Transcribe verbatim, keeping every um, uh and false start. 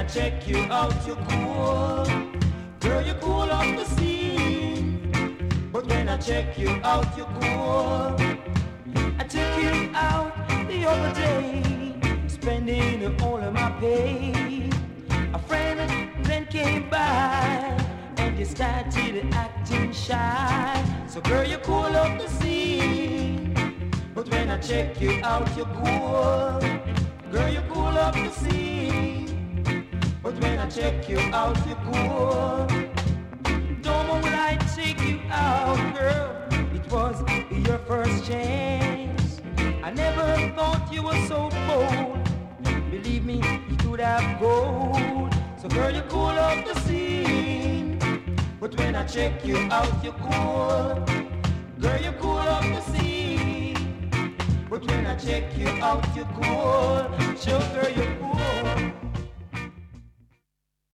check you out, you're cool. Girl, you cool off the scene. But when I check you out, you're cool. I took you out the other day, spending all of my pay. A friend then came by, and you started acting shy. So girl, you cool off the scene. But when I check you out, you're cool. Girl, you cool off the scene. But when I check you out, you're cool. Don't know when I take you out, girl. It was your first chance. I never thought you were so bold. Believe me, you could have gold. So girl, you cool off the scene. But when I check you out, you're cool. Girl, you cool off the scene. But when I check you out, you're cool. Sugar.